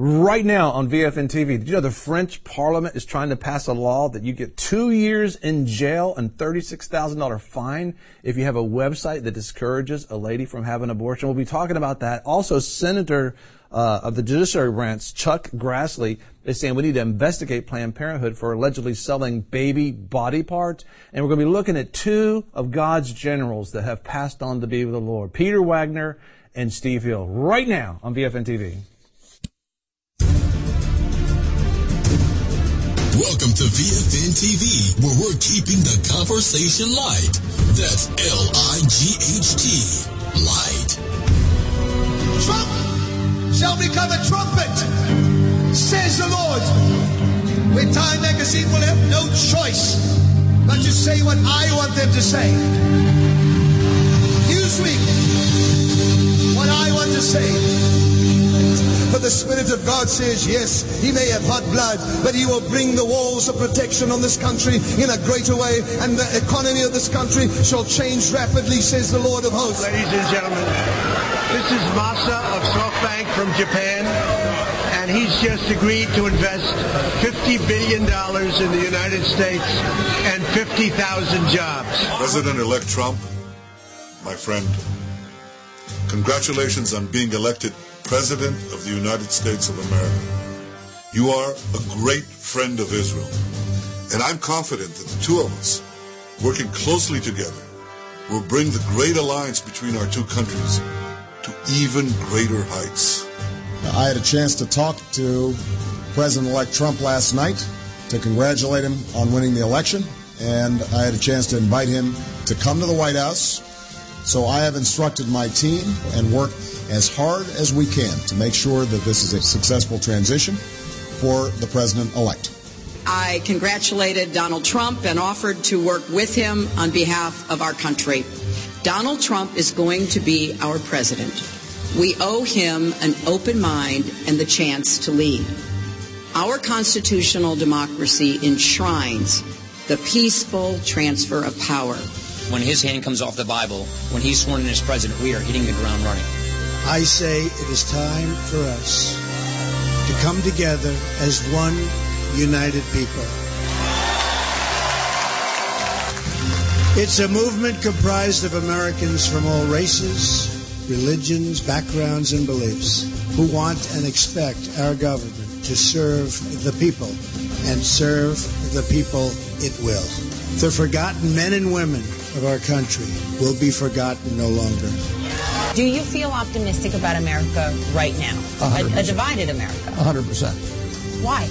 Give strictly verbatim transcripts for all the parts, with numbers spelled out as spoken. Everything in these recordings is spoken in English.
right now on V F N T V. Did you know the French Parliament is trying to pass a law that you get two years in jail and thirty-six thousand dollars fine if you have a website that discourages a lady from having an abortion? We'll be talking about that. Also, Senator uh, of the Judiciary Branch, Chuck Grassley, is saying we need to investigate Planned Parenthood for allegedly selling baby body parts. And we're going to be looking at two of God's generals that have passed on to be with the Lord, Peter Wagner and Steve Hill, right now on V F N T V. Welcome to V F N T V, where we're keeping the conversation light. That's L I G H T, light. Trump shall become a trumpet, says the Lord. Where Time Magazine will have no choice but to say what I want them to say. Newsweek, what I want to say. For the Spirit of God says, yes, he may have hot blood, but he will bring the walls of protection on this country in a greater way, and the economy of this country shall change rapidly, says the Lord of hosts. Ladies and gentlemen, this is Masa of SoftBank from Japan, and he's just agreed to invest fifty billion dollars in the United States and fifty thousand jobs. President-elect Trump, my friend, congratulations on being elected President of the United States of America. You are a great friend of Israel, and I'm confident that the two of us, working closely together, will bring the great alliance between our two countries to even greater heights. I had a chance to talk to President-elect Trump last night to congratulate him on winning the election, and I had a chance to invite him to come to the White House. So I have instructed my team and work as hard as we can to make sure that this is a successful transition for the president-elect. I congratulated Donald Trump and offered to work with him on behalf of our country. Donald Trump is going to be our president. We owe him an open mind and the chance to lead. Our constitutional democracy enshrines the peaceful transfer of power. When his hand comes off the Bible, when he's sworn in as president, we are hitting the ground running. I say it is time for us to come together as one united people. It's a movement comprised of Americans from all races, religions, backgrounds, and beliefs who want and expect our government to serve the people, and serve the people it will. The forgotten men and women of our country will be forgotten no longer. Do you feel optimistic about America right now? A, a divided America? one hundred percent. Why?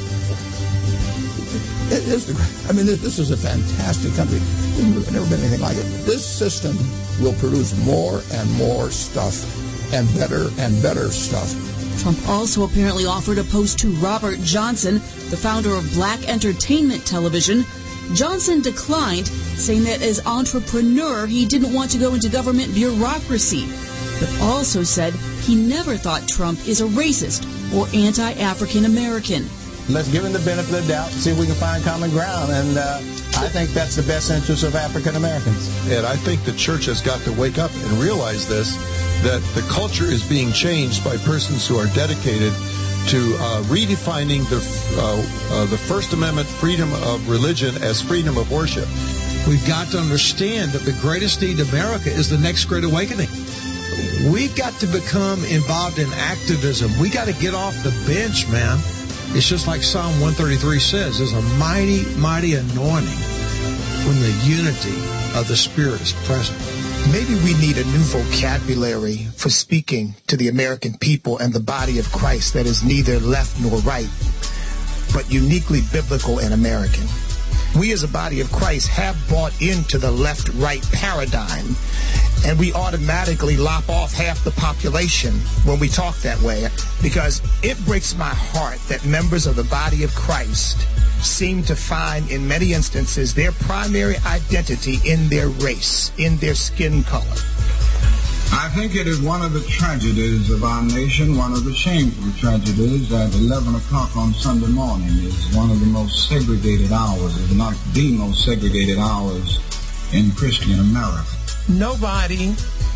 It is the, I mean, this, this is a fantastic country. There's never been anything like it. This system will produce more and more stuff, and better and better stuff. Trump also apparently offered a post to Robert Johnson, the founder of Black Entertainment Television. Johnson declined, saying that as entrepreneur, he didn't want to go into government bureaucracy, but also said he never thought Trump is a racist or anti-African American. Let's give him the benefit of the doubt and see if we can find common ground, and uh, I think that's the best interest of African Americans. And I think the church has got to wake up and realize this, that the culture is being changed by persons who are dedicated to uh, redefining the uh, uh, the First Amendment freedom of religion as freedom of worship. We've got to understand that the greatest need in America is the next Great Awakening. We've got to become involved in activism. We got to get off the bench, man. It's just like Psalm one thirty-three says, there's a mighty, mighty anointing when the unity of the Spirit is present. Maybe we need a new vocabulary for speaking to the American people and the body of Christ that is neither left nor right, but uniquely biblical and American. We as a body of Christ have bought into the left-right paradigm, and we automatically lop off half the population when we talk that way, because it breaks my heart that members of the body of Christ seem to find in many instances their primary identity in their race, in their skin color. I think it is one of the tragedies of our nation, one of the shameful tragedies, that eleven o'clock on Sunday morning is one of the most segregated hours, if not the most segregated hours in Christian America. Nobody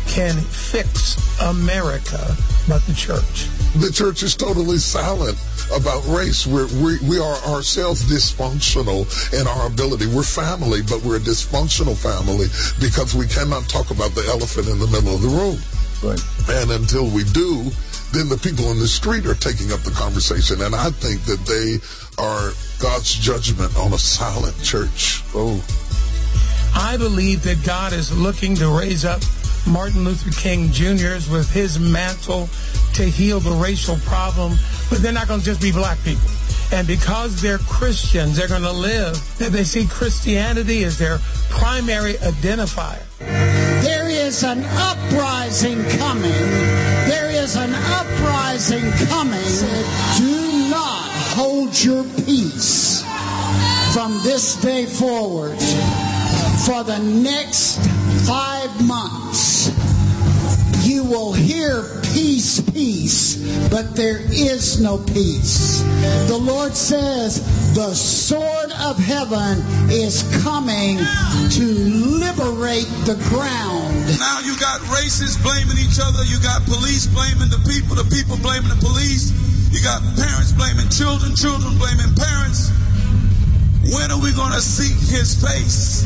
can fix America but the church. The church is totally silent about race. We're, we we are ourselves dysfunctional in our ability. We're family, but we're a dysfunctional family because we cannot talk about the elephant in the middle of the room. Right. And until we do, then the people in the street are taking up the conversation. And I think that they are God's judgment on a silent church. Oh. I believe that God is looking to raise up Martin Luther King Junior's with his mantle to heal the racial problem, but they're not going to just be black people. And because they're Christians, they're going to live, that they see Christianity as their primary identifier. There is an uprising coming. There is an uprising coming. Do not hold your peace from this day forward. For the next five months, you will hear peace, peace, but there is no peace. The Lord says the sword of heaven is coming to liberate the ground. Now you got racists blaming each other. You got police blaming the people, the people blaming the police. You got parents blaming children, children blaming parents. When are we going to seek his face?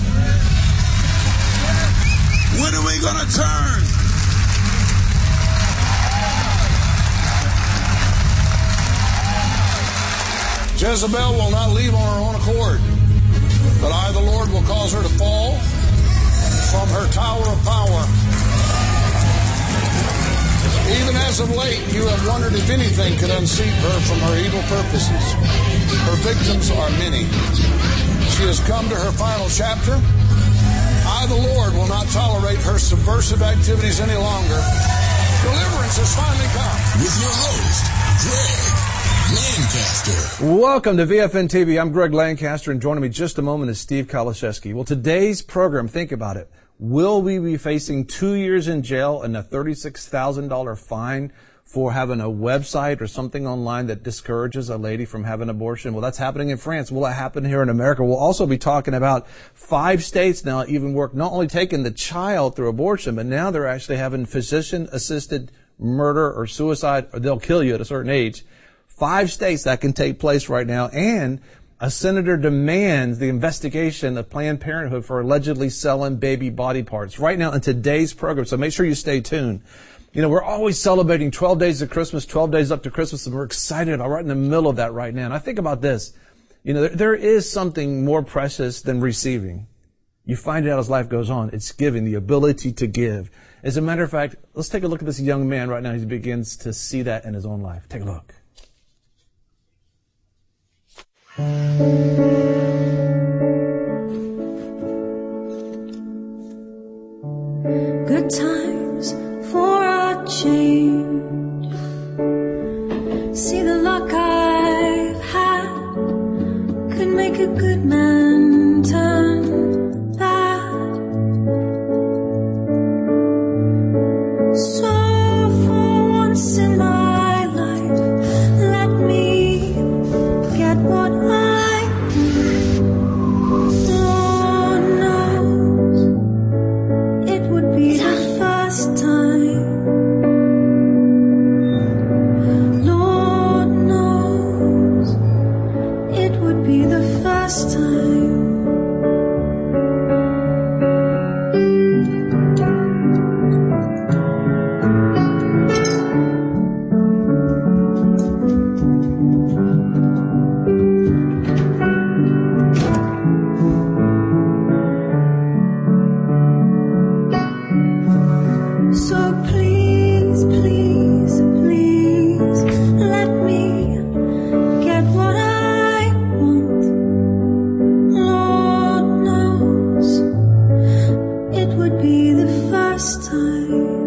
When are we going to turn? Jezebel will not leave on her own accord, but I, the Lord, will cause her to fall from her tower of power. Even as of late, you have wondered if anything could unseat her from her evil purposes. Her victims are many. She has come to her final chapter. I, the Lord, will not tolerate her subversive activities any longer. Deliverance has finally come. With your host, Greg Lancaster. Welcome to V F N T V. I'm Greg Lancaster, and joining me just a moment is Steve Kaliszewski. Well, today's program, think about it. Will we be facing two years in jail and a thirty-six thousand dollars fine for having a website or something online that discourages a lady from having an abortion? Well, that's happening in France. Will it happen here in America? We'll also be talking about five states now even work not only taking the child through abortion, but now they're actually having physician-assisted murder or suicide, or they'll kill you at a certain age. Five states that can take place right now, and a senator demands the investigation of Planned Parenthood for allegedly selling baby body parts right now in today's program. So make sure you stay tuned. You know, we're always celebrating twelve days of Christmas, twelve days up to Christmas, and we're excited. I'm right in the middle of that right now. And I think about this. You know, there, there is something more precious than receiving. You find it out as life goes on. It's giving, the ability to give. As a matter of fact, let's take a look at this young man right now. He begins to see that in his own life. Take a look. Good times for a change. See the luck I've had could make a good man turn bad. So for once in my life, let me get what I Lord knows it would be the first time. Lord knows it would be the first time. So please, please, please let me get what I want. Lord knows it would be the first time.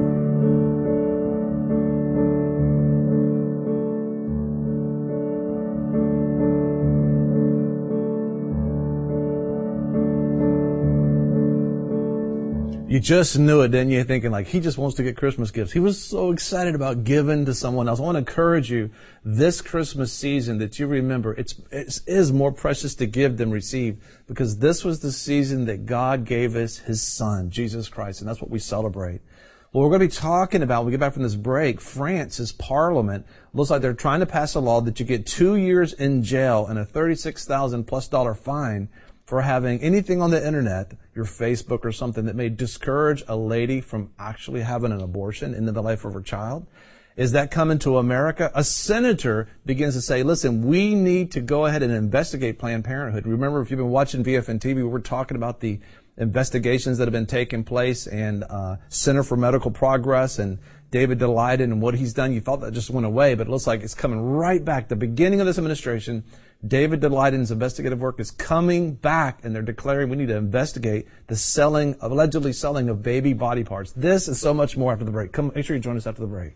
You just knew it, didn't you? Thinking like, he just wants to get Christmas gifts. He was so excited about giving to someone else. I want to encourage you this Christmas season that you remember it's, it is more precious to give than receive, because this was the season that God gave us His Son, Jesus Christ, and that's what we celebrate. Well, we're going to be talking about, when we get back from this break, France's parliament looks like they're trying to pass a law that you get two years in jail and a thirty-six thousand plus dollar fine for having anything on the internet, your Facebook or something, that may discourage a lady from actually having an abortion into the life of her child. Is that coming to America? A senator begins to say, listen, we need to go ahead and investigate Planned Parenthood. Remember, if you've been watching V F N T V, we're talking about the investigations that have been taking place and uh, Center for Medical Progress and David Daleiden and what he's done. You thought that just went away, but it looks like it's coming right back. The beginning of this administration, David Daleiden's investigative work is coming back, and they're declaring we need to investigate the selling, of allegedly selling of baby body parts. This and so much more after the break. Come, make sure you join us after the break.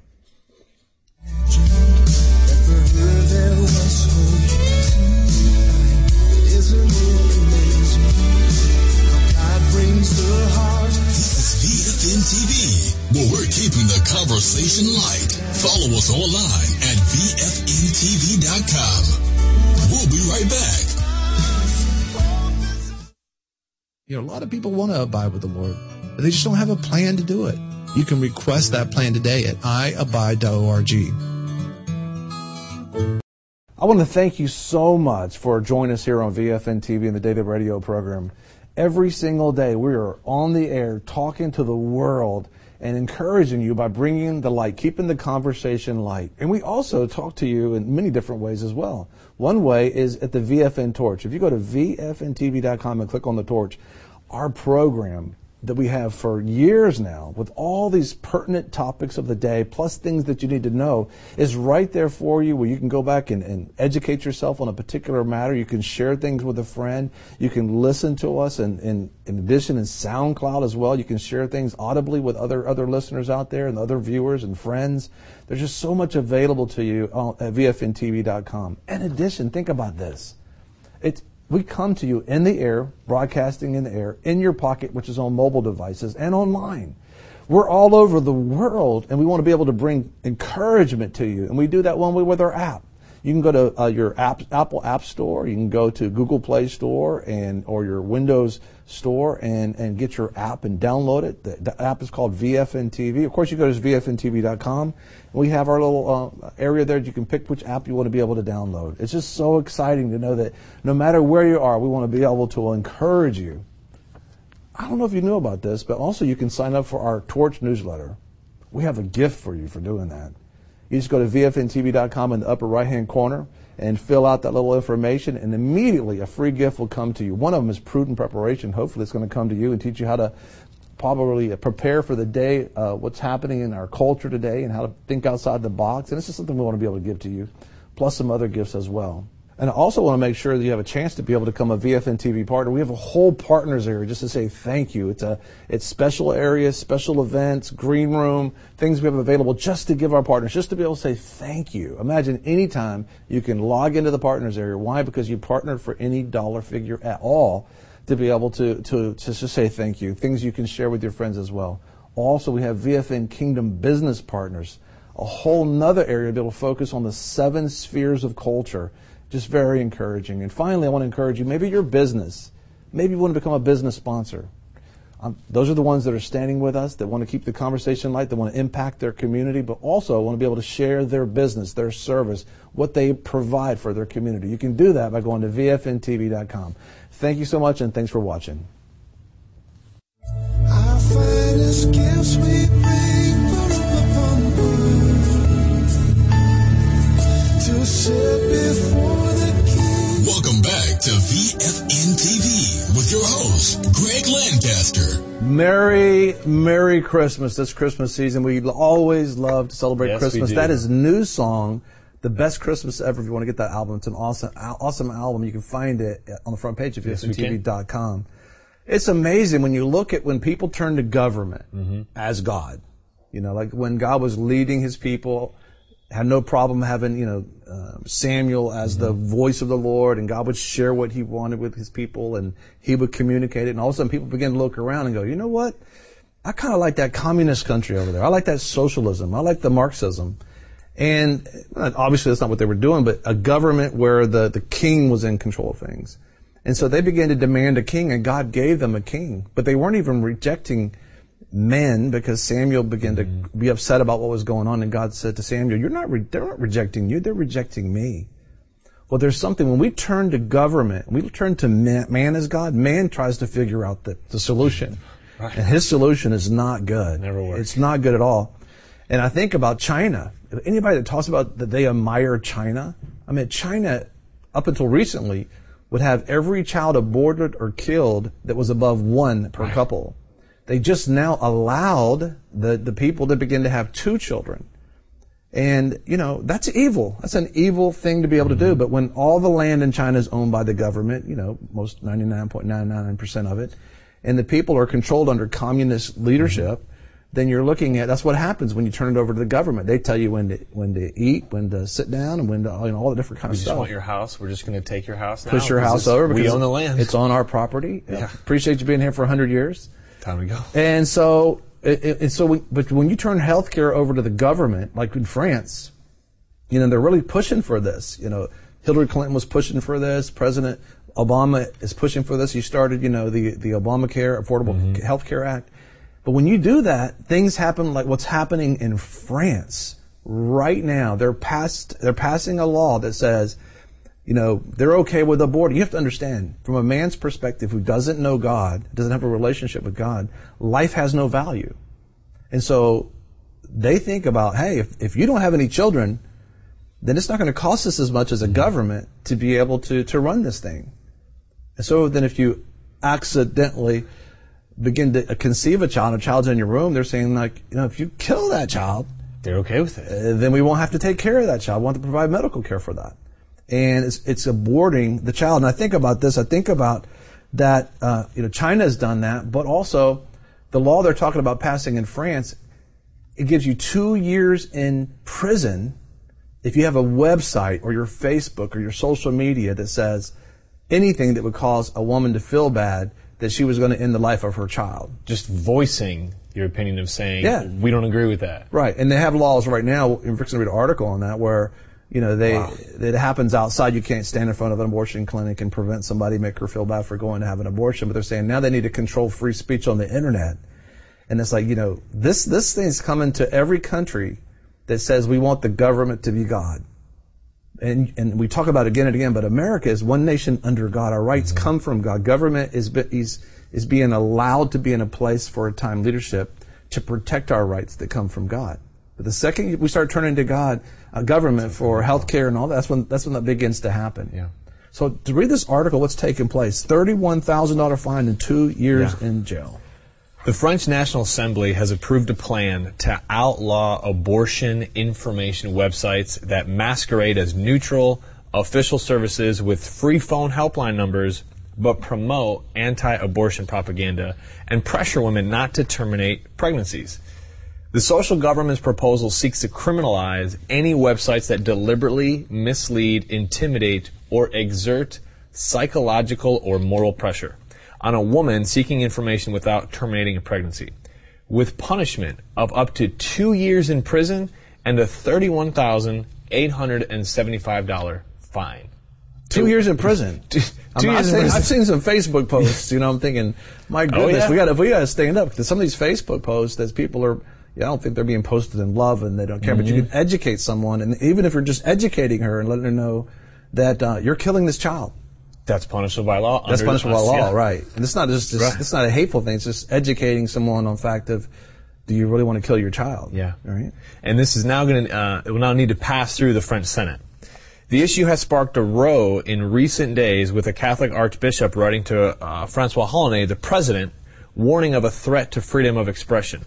This is V F N T V, where we're keeping the conversation light. Follow us online at V F N T V dot com. We'll be right back. You know, a lot of people want to abide with the Lord, but they just don't have a plan to do it. You can request that plan today at i abide dot org. I want to thank you so much for joining us here on V F N T V and the Daily Radio program. Every single day we are on the air talking to the world and encouraging you by bringing the light, keeping the conversation light. And we also talk to you in many different ways as well. One way is at the V F N Torch. If you go to V F N T V dot com and click on the torch, our program that we have for years now with all these pertinent topics of the day, plus things that you need to know, is right there for you, where you can go back and, and educate yourself on a particular matter. You can share things with a friend. You can listen to us, and, and in addition in SoundCloud as well. You can share things audibly with other, other listeners out there and other viewers and friends. There's just so much available to you at V F N T V dot com. In addition, think about this. It's We come to you in the air, broadcasting in the air, in your pocket, which is on mobile devices, and online. We're all over the world, and we want to be able to bring encouragement to you. And we do that one way with our app. You can go to uh, your app, Apple App Store. You can go to Google Play Store and or your Windows Store and, and get your app and download it. The, the app is called V F N T V. Of course, you go to V F N T V dot com. We have our little uh, area there. You can pick which app you want to be able to download. It's just so exciting to know that no matter where you are, we want to be able to encourage you. I don't know if you knew about this, but also you can sign up for our Torch newsletter. We have a gift for you for doing that. You just go to V F N T V dot com in the upper right-hand corner and fill out that little information, and immediately a free gift will come to you. One of them is Prudent Preparation. Hopefully it's going to come to you and teach you how to probably prepare for the day, uh, what's happening in our culture today, and how to think outside the box. And it's just something we want to be able to give to you, plus some other gifts as well. And I also want to make sure that you have a chance to be able to become a V F N T V partner. We have a whole partners area just to say thank you. It's a it's special areas, special events, green room, things we have available just to give our partners, just to be able to say thank you. Imagine any time you can log into the partners area. Why? Because you partnered for any dollar figure at all to be able to, to, to just say thank you. Things you can share with your friends as well. Also, we have V F N Kingdom Business Partners, a whole nother area to be able to focus on the seven spheres of culture. Just very encouraging. And finally, I want to encourage you, maybe your business, maybe you want to become a business sponsor. Um, those are the ones that are standing with us, that want to keep the conversation light, that want to impact their community, but also want to be able to share their business, their service, what they provide for their community. You can do that by going to V F N T V dot com. Thank you so much, and thanks for watching. Our finest gifts we bring to sit before the King. Welcome back to V F N T V with your host, Greg Lancaster. Merry, Merry Christmas. This Christmas season, we always love to celebrate Yes, Christmas. we do. That is new song, The Best Christmas Ever. If you want to get that album, it's an awesome, awesome album. You can find it on the front page of Yes, V F N T V we dot com. It's amazing when you look at when people turn to government Mm-hmm. as God. You know, like when God was leading his people, had no problem having, you know, uh, Samuel as Mm-hmm. the voice of the Lord, and God would share what he wanted with his people, and he would communicate it. And all of a sudden people begin to look around and go, you know what? I kind of like that communist country over there. I like that socialism. I like the Marxism. And obviously that's not what they were doing, but a government where the, the king was in control of things. And so they began to demand a king, and God gave them a king. But they weren't even rejecting men, because Samuel began to be upset about what was going on, and God said to Samuel, "You're not. Re- they're not rejecting you. They're rejecting me." Well, there's something when we turn to government, we turn to man, man as God. Man tries to figure out the, the solution, right. And his solution is not good. Never works. It's not good at all. And I think about China. Anybody that talks about that they admire China, I mean, China, up until recently, would have every child aborted or killed that was above one per right. couple. They just now allowed the, the people to begin to have two children. And, you know, that's evil. That's an evil thing to be able to do. But when all the land in China is owned by the government, you know, most ninety-nine point nine nine percent of it, and the people are controlled under communist leadership, mm-hmm. then you're looking at, that's what happens when you turn it over to the government. They tell you when to, when to eat, when to sit down, and when to, you know, all the different kinds we of stuff. We just want your house. We're just going to take your house now. Push your house this, over because we own the land. It's on our property. Yeah. Appreciate you being here for a hundred years. Time to go. And so, and so, we, but when you turn healthcare over to the government, like in France, you know, they're really pushing for this. You know, Hillary Clinton was pushing for this. President Obama is pushing for this. He started, you know, the, the Obamacare, Affordable mm-hmm. Health Care Act. But when you do that, things happen like what's happening in France right now. They're passed, they're passing a law that says, you know, they're okay with abortion. You have to understand, from a man's perspective who doesn't know God, doesn't have a relationship with God, life has no value. And so they think about, hey, if, if you don't have any children, then it's not going to cost us as much as a government to be able to, to run this thing. And so then if you accidentally begin to conceive a child, a child's in your room, they're saying, like, you know, if you kill that child, they're okay with it. Uh, then we won't have to take care of that child. We won't have to provide medical care for that. And it's, it's aborting the child. And I think about this. I think about that, uh, you know, China has done that, but also the law they're talking about passing in France, it gives you two years in prison if you have a website or your Facebook or your social media that says anything that would cause a woman to feel bad that she was going to end the life of her child. Just voicing your opinion of saying, yeah. we don't agree with that. Right. And they have laws right now, I'm going to read an article on that, where, you know, they wow. it happens outside. You can't stand in front of an abortion clinic and prevent somebody, make her feel bad for going to have an abortion. But they're saying now they need to control free speech on the internet. And it's like, you know, this, this thing's coming to every country that says we want the government to be God. And and we talk about it again and again, but America is one nation under God. Our rights mm-hmm. come from God. Government is, is is being allowed to be in a place for a time leadership to protect our rights that come from God. But the second we start turning to God, uh, government for health care and all that, that's when that's when that begins to happen. Yeah. So to read this article, what's taking place? thirty-one thousand dollars fine and two years yeah. in jail. The French National Assembly has approved a plan to outlaw abortion information websites that masquerade as neutral official services with free phone helpline numbers but promote anti-abortion propaganda and pressure women not to terminate pregnancies. The social government's proposal seeks to criminalize any websites that deliberately mislead, intimidate, or exert psychological or moral pressure on a woman seeking information without terminating a pregnancy, with punishment of up to two years in prison and a thirty-one thousand eight hundred seventy-five dollars fine. Two two years in prison. Two, two years I've, in prison. I've seen some Facebook posts. You know, I'm thinking, my goodness, oh, yeah. we got we got to stand up because some of these Facebook posts, that people are, yeah, I don't think they're being posted in love and they don't care. Mm-hmm. But you can educate someone, and even if you're just educating her and letting her know that uh, you're killing this child. That's punishable by law. That's punishable by law, yeah. right? And it's not just, just right. it's not a hateful thing. It's just educating someone on the fact of, do you really want to kill your child? Yeah. Right. And this is now going to uh, it will now need to pass through the French Senate. The issue has sparked a row in recent days, with a Catholic archbishop writing to uh, Francois Hollande, the president, warning of a threat to freedom of expression.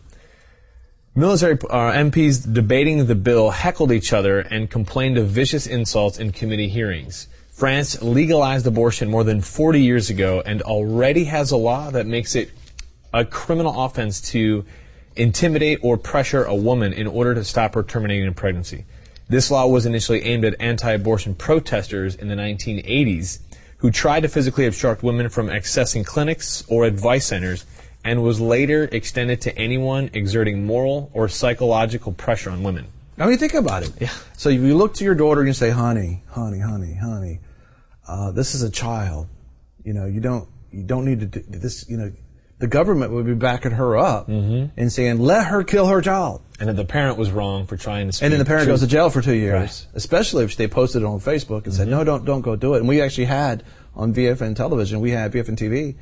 Military uh, M Ps debating the bill heckled each other and complained of vicious insults in committee hearings. France legalized abortion more than forty years ago and already has a law that makes it a criminal offense to intimidate or pressure a woman in order to stop her terminating a pregnancy. This law was initially aimed at anti-abortion protesters in the nineteen eighties who tried to physically obstruct women from accessing clinics or advice centers, and was later extended to anyone exerting moral or psychological pressure on women. I mean, think about it. Yeah. So if you look to your daughter and you say, honey, honey, honey, honey, Uh, this is a child. You know, you don't you don't need to do this. You know, the government would be backing her up Mm-hmm. and saying, let her kill her child. And then the parent was wrong for trying to speak. And then the parent truth. goes to jail for two years, Right. especially if they posted it on Facebook and said, Mm-hmm. no, don't don't go do it. And we actually had on V F N television, we had V F N T V,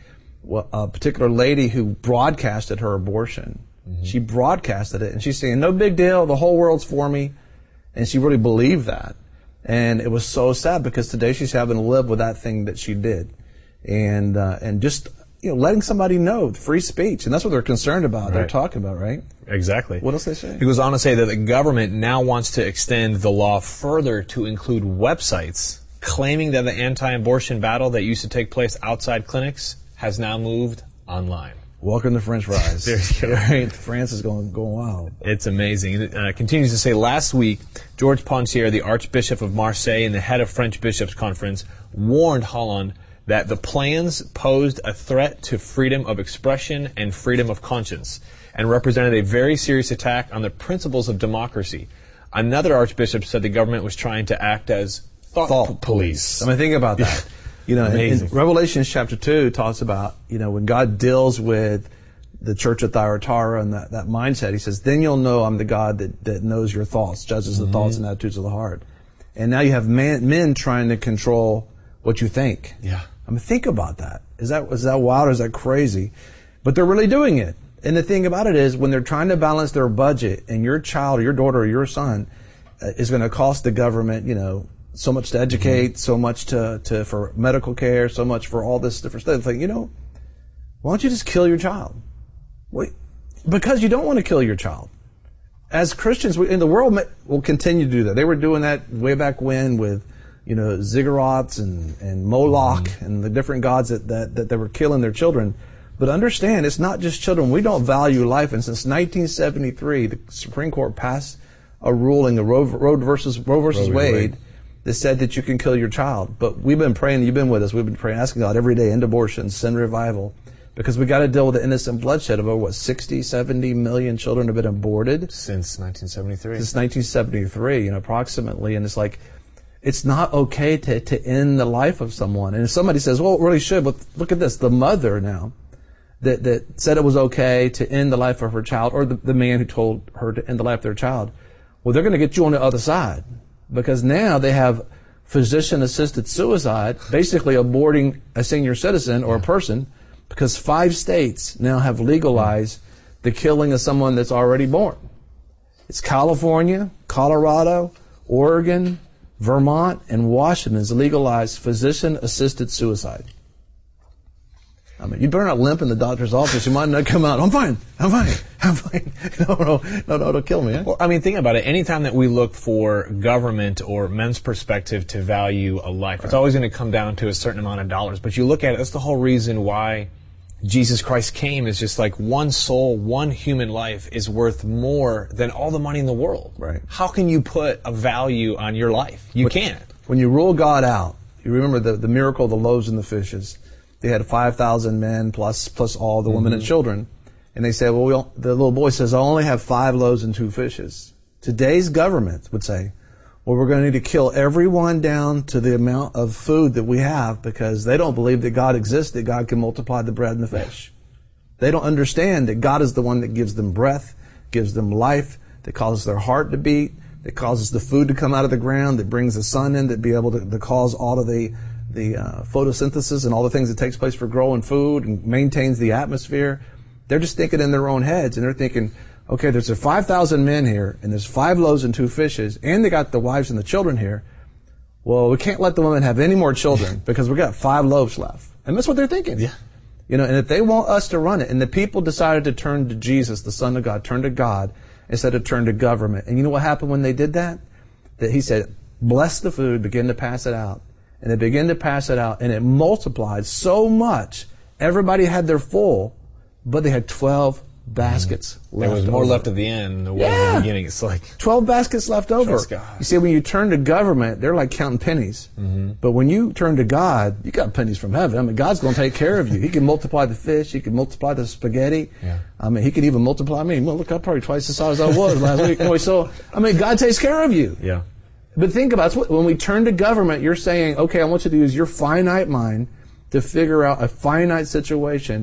a particular lady who broadcasted her abortion. Mm-hmm. She broadcasted it, and she's saying, no big deal, the whole world's for me. And she really believed that. And it was so sad because today she's having to live with that thing that she did. And uh, and just, you know, letting somebody know, free speech. And that's what they're concerned about, they're Right. talking about, right? Exactly. What else they say? He goes on to say that the government now wants to extend the law further to include websites claiming that the anti-abortion battle that used to take place outside clinics has now moved online. Welcome to French fries. There you go. Right? France is going going wild. It's amazing. It uh, continues to say, last week, George Pontier, the Archbishop of Marseille and the head of French Bishops' Conference, warned Holland that the plans posed a threat to freedom of expression and freedom of conscience and represented a very serious attack on the principles of democracy. Another archbishop said the government was trying to act as thought, Thought police. I mean, think about that. You know, in, in Revelation chapter two talks about, you know, when God deals with the church of Thyatira and that, that mindset, he says, then you'll know I'm the God that, that knows your thoughts, judges Mm-hmm. the thoughts and attitudes of the heart. And now you have man, men trying to control what you think. Yeah. I mean, think about that. Is that, is that wild or is that crazy? But they're really doing it. And the thing about it is when they're trying to balance their budget and your child or your daughter or your son uh, is going to cost the government, you know, so much to educate, mm-hmm. so much to, to for medical care, so much for all this different stuff. Like, you know, why don't you just kill your child? Wait, because you don't want to kill your child. As Christians, we, in the world will continue to do that. They were doing that way back when with, you know, ziggurats and, and Moloch mm-hmm. and the different gods that, that, that they were killing their children. But understand, it's not just children. We don't value life. And since nineteen seventy-three, the Supreme Court passed a ruling, the Roe, Roe versus, Roe versus Roe Wade, Wade, that said that you can kill your child. But we've been praying, you've been with us, we've been praying, asking God every day, end abortion, send revival. Because we got to deal with the innocent bloodshed of over, what, sixty, seventy million children have been aborted? Since nineteen seventy-three. Since nineteen seventy-three, you know, approximately. And it's like, it's not okay to, to end the life of someone. And if somebody says, well, it really should, but look at this, the mother now that, that said it was okay to end the life of her child, or the, the man who told her to end the life of their child, well, they're going to get you on the other side. Because now they have physician-assisted suicide, basically aborting a senior citizen or a person, because five states now have legalized the killing of someone that's already born. It's California, Colorado, Oregon, Vermont, and Washington has legalized physician-assisted suicide. I mean, you better not limp in the doctor's office. You might not come out, I'm fine, I'm fine, I'm fine. No, no, no, no, don't kill me. Eh? Well, I mean, think about it. Anytime that we look for government or men's perspective to value a life, right. It's always going to come down to a certain amount of dollars. But you look at it, that's the whole reason why Jesus Christ came, is just like one soul, one human life is worth more than all the money in the world. Right. How can you put a value on your life? You when, can't. When you rule God out, you remember the, the miracle of the loaves and the fishes. They had five thousand men plus plus all the women mm-hmm. and children. And they said, well, we don't, the little boy says, I only have five loaves and two fishes. Today's government would say, well, we're going to need to kill everyone down to the amount of food that we have, because they don't believe that God exists, that God can multiply the bread and the fish. They don't understand that God is the one that gives them breath, gives them life, that causes their heart to beat, that causes the food to come out of the ground, that brings the sun in, that be able to, to cause all of the the uh, photosynthesis and all the things that takes place for growing food and maintains the atmosphere. They're just thinking in their own heads, and they're thinking, okay, there's five thousand men here, and there's five loaves and two fishes, and they got the wives and the children here. Well, we can't let the women have any more children because we got five loaves left. And that's what they're thinking. Yeah. You know, and if they want us to run it, and the people decided to turn to Jesus, the Son of God, turn to God, instead of turn to government. And you know what happened when they did that? That he said, bless the food, begin to pass it out. And they began to pass it out, and it multiplied so much. Everybody had their full, but they had twelve baskets mm. left There was more over. left at the end than there was yeah. at the beginning. It's like twelve baskets left over. Trust God. You see, when you turn to government, they're like counting pennies. Mm-hmm. But when you turn to God, you got pennies from heaven. I mean, God's going to take care of you. He can multiply the fish. He can multiply the spaghetti. Yeah. I mean, he can even multiply me. Well, look, I'm probably twice the size I was last week. Anyway, so, I mean, God takes care of you. Yeah. But think about it. When we turn to government, you're saying, okay, I want you to use your finite mind to figure out a finite situation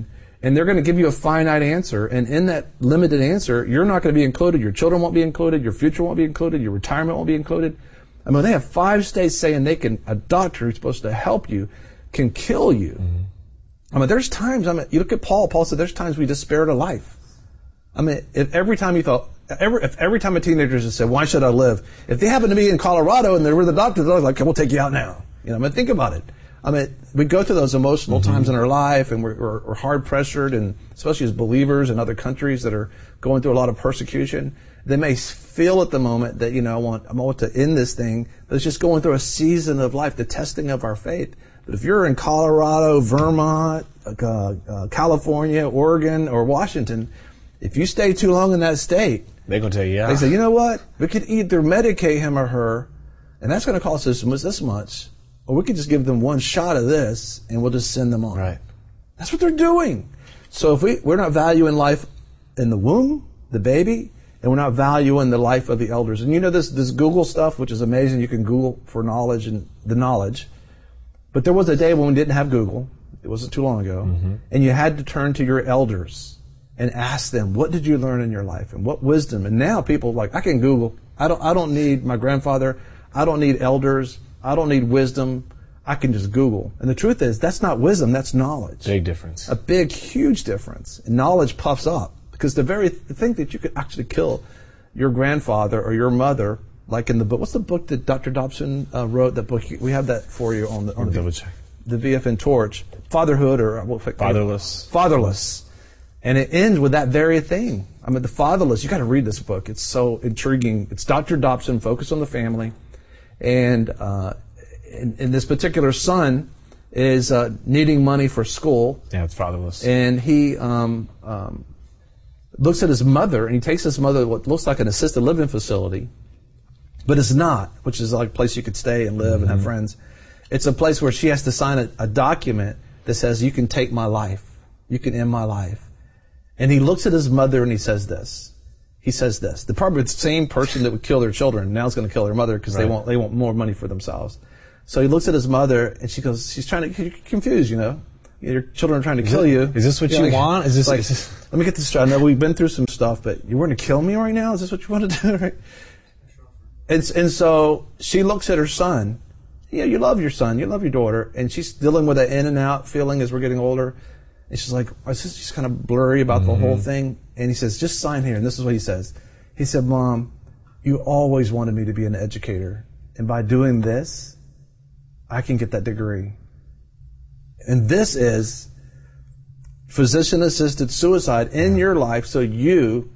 And they're going to give you a finite answer. And in that limited answer, you're not going to be included. Your children won't be included. Your future won't be included. Your retirement won't be included. I mean, they have five states saying they can, a doctor who's supposed to help you can kill you. Mm-hmm. I mean, there's times, I mean, you look at Paul, Paul said there's times we despaired of life. I mean, if every time you thought, every, if every time a teenager just said, why should I live? If they happen to be in Colorado and they were the doctors, they're like, okay, we'll take you out now. You know, I mean, think about it. I mean, we go through those emotional mm-hmm. times in our life, and we're, we're, we're hard pressured, and especially as believers in other countries that are going through a lot of persecution, they may feel at the moment that, you know, I want, I want to end this thing, but it's just going through a season of life, the testing of our faith. But if you're in Colorado, Vermont, uh, uh, California, Oregon, or Washington, if you stay too long in that state, they're going to tell you, yeah. They say, you know what? We could either medicate him or her, and that's going to cost us this much. Or we could just give them one shot of this, and we'll just send them on. Right. That's what they're doing. So if we, we're not valuing life in the womb, the baby, and we're not valuing the life of the elders. And you know this, this Google stuff, which is amazing. You can Google for knowledge and the knowledge. But there was a day when we didn't have Google. It wasn't too long ago. Mm-hmm. And you had to turn to your elders and ask them, what did you learn in your life? And what wisdom? And now people are like, I can Google. I don't, I don't need my grandfather. I don't need elders. I don't need wisdom. I can just Google. And the truth is, that's not wisdom, that's knowledge. Big difference. A big, huge difference. And knowledge puffs up. Because the very thing that you could actually kill your grandfather or your mother, like in the book, what's the book that Doctor Dobson uh, wrote? That book, we have that for you on the, on the, the V F N Torch. Fatherhood or... What, Fatherless. Fatherless. And it ends with that very thing. I mean, the fatherless, you got to read this book. It's so intriguing. It's Doctor Dobson, Focus on the Family. And, uh, and, and this particular son is uh, needing money for school. Yeah, it's fatherless. And he um, um, looks at his mother, and he takes his mother to what looks like an assisted living facility, but it's not, which is like a place you could stay and live mm-hmm. and have friends. It's a place where she has to sign a, a document that says, you can take my life. You can end my life. And he looks at his mother and he says this. He says this. The probably the same person that would kill their children now is going to kill their mother because right. they want they want more money for themselves. So he looks at his mother and she goes, she's trying to, you're confused, you know. Your children are trying to is kill it, you. Is this what you, you know, want? Is this like, is this... let me get this straight. I know we've been through some stuff, but you want to kill me right now? Is this what you want to do? Right? And, and so she looks at her son. Yeah, you love your son, you love your daughter, and she's dealing with that in and out feeling as we're getting older. And she's like, oh, she's kind of blurry about mm-hmm. the whole thing. And he says, just sign here. And this is what he says. He said, Mom, you always wanted me to be an educator. And by doing this, I can get that degree. And this is physician-assisted suicide in your life, so you,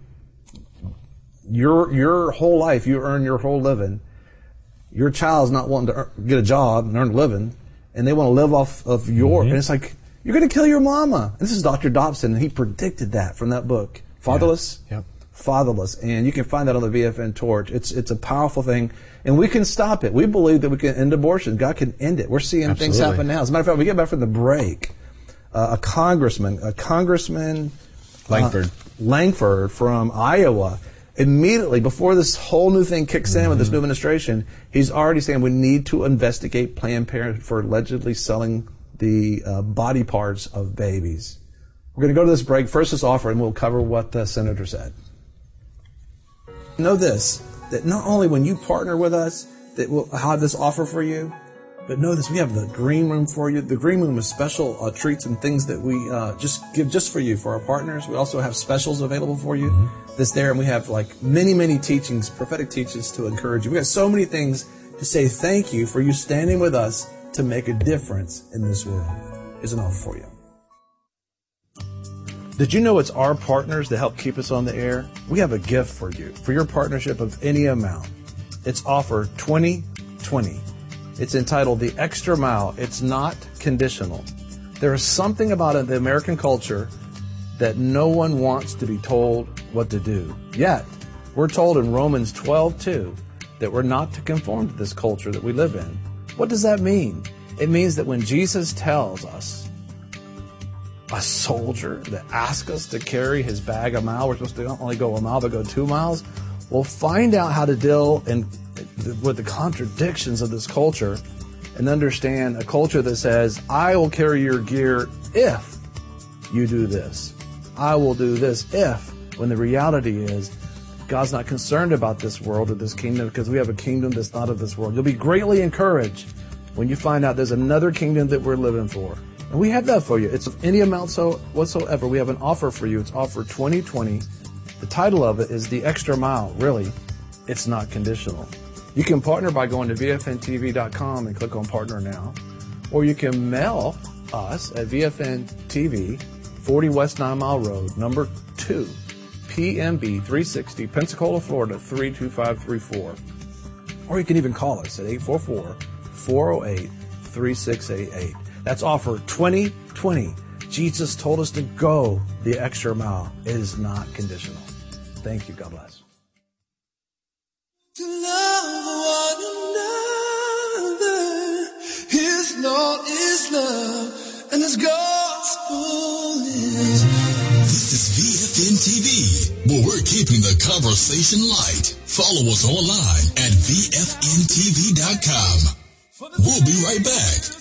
your your whole life, you earn your whole living. Your child's not wanting to earn, get a job and earn a living, and they want to live off of your... Mm-hmm. And it's like, you're going to kill your mama. And this is Doctor Dobson, and he predicted that from that book. Fatherless? Yeah. Yep. Fatherless. And you can find that on the V F N Torch. It's it's a powerful thing. And we can stop it. We believe that we can end abortion. God can end it. We're seeing Absolutely. things happen now. As a matter of fact, we get back from the break. Uh, a congressman, a congressman Langford. Uh, Langford from Iowa, immediately before this whole new thing kicks in mm-hmm. with this new administration, he's already saying we need to investigate Planned Parenthood for allegedly selling the uh, body parts of babies. We're going to go to this break. First, this offer, and we'll cover what the senator said. Know this, that not only when you partner with us, that we'll have this offer for you, but know this, we have the green room for you. The green room is special uh, treats and things that we uh, just give just for you, for our partners. We also have specials available for you mm-hmm. that's there, and we have like many, many teachings, prophetic teachings to encourage you. We have so many things to say thank you for you standing with us to make a difference in this world. Here's an offer for you. Did you know it's our partners that help keep us on the air? We have a gift for you, for your partnership of any amount. It's offer twenty twenty. It's entitled The Extra Mile. It's not conditional. There is something about it, the American culture, that no one wants to be told what to do. Yet, we're told in Romans twelve two that we're not to conform to this culture that we live in. What does that mean? It means that when Jesus tells us, a soldier that asks us to carry his bag a mile, we're supposed to not only go a mile, but go two miles, we'll find out how to deal in, with the contradictions of this culture and understand a culture that says, I will carry your gear if you do this. I will do this if, when the reality is, God's not concerned about this world or this kingdom because we have a kingdom that's not of this world. You'll be greatly encouraged when you find out there's another kingdom that we're living for. And we have that for you. It's of any amount so whatsoever. We have an offer for you. It's offer twenty twenty. The title of it is The Extra Mile. Really, it's not conditional. You can partner by going to V F N T V dot com and click on Partner Now. Or you can mail us at V F N T V, forty West Nine Mile Road, number two, P M B three sixty, Pensacola, Florida, three two five three four. Or you can even call us at eight four four, four oh eight, three six eight eight. That's offer twenty twenty. Jesus told us to go the extra mile. It is not conditional. Thank you. God bless. To love one another. His law is love, and His gospel is. This is V F N T V, where we're keeping the conversation light. Follow us online at V F N T V dot com. We'll be right back.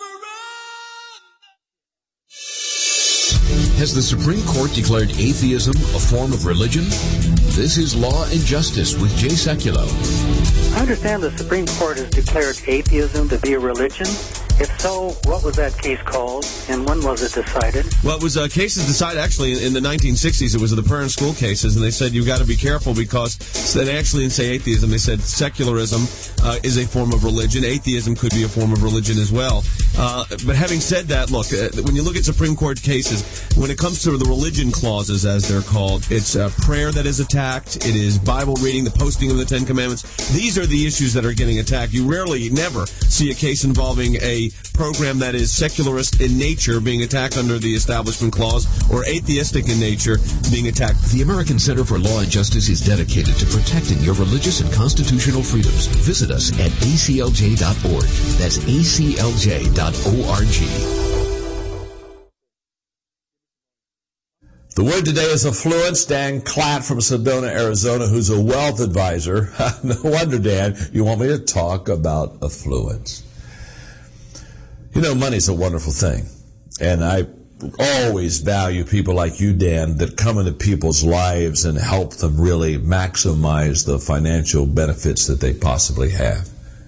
Has the Supreme Court declared atheism a form of religion? This is Law and Justice with Jay Sekulow. I understand the Supreme Court has declared atheism to be a religion. If so, what was that case called, and when was it decided? Well, it was uh, cases decided actually in, in the nineteen sixties. It was the prayer and school cases, and they said you've got to be careful because they actually didn't say atheism. They said secularism uh, is a form of religion. Atheism could be a form of religion as well. Uh, but having said that, look, uh, when you look at Supreme Court cases, when it comes to the religion clauses, as they're called, it's uh, prayer that is attacked. It is Bible reading, the posting of the Ten Commandments. These are the issues that are getting attacked. You rarely, never see a case involving a program that is secularist in nature being attacked under the Establishment Clause or atheistic in nature being attacked. The American Center for Law and Justice is dedicated to protecting your religious and constitutional freedoms. Visit us at A C L J dot org. That's A C L J dot org. The word today is affluence. Dan Klatt from Sedona, Arizona, who's a wealth advisor. No wonder, Dan, you want me to talk about affluence. You know, money's a wonderful thing. And I always value people like you, Dan, that come into people's lives and help them really maximize the financial benefits that they possibly have.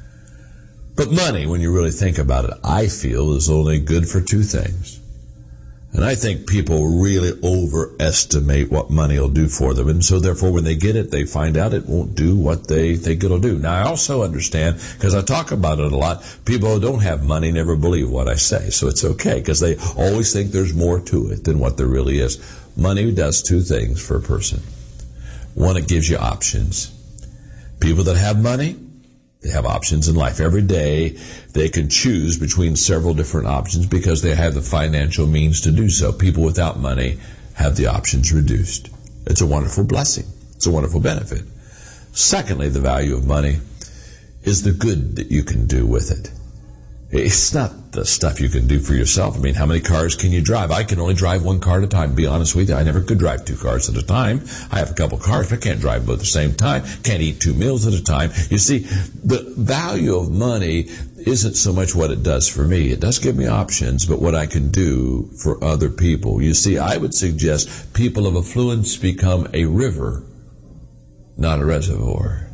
But money, when you really think about it, I feel is only good for two things. And I think people really overestimate what money will do for them. And so therefore, when they get it, they find out it won't do what they think it'll do. Now, I also understand, because I talk about it a lot, people who don't have money never believe what I say. So it's okay, because they always think there's more to it than what there really is. Money does two things for a person. One, it gives you options. People that have money, they have options in life. Every day, they can choose between several different options because they have the financial means to do so. People without money have the options reduced. It's a wonderful blessing. It's a wonderful benefit. Secondly, the value of money is the good that you can do with it. It's not the stuff you can do for yourself. I mean, how many cars can you drive? I can only drive one car at a time. To be honest with you, I never could drive two cars at a time. I have a couple cars, but I can't drive both at the same time. Can't eat two meals at a time. You see, the value of money isn't so much what it does for me. It does give me options, but what I can do for other people. You see, I would suggest people of affluence become a river, not a reservoir.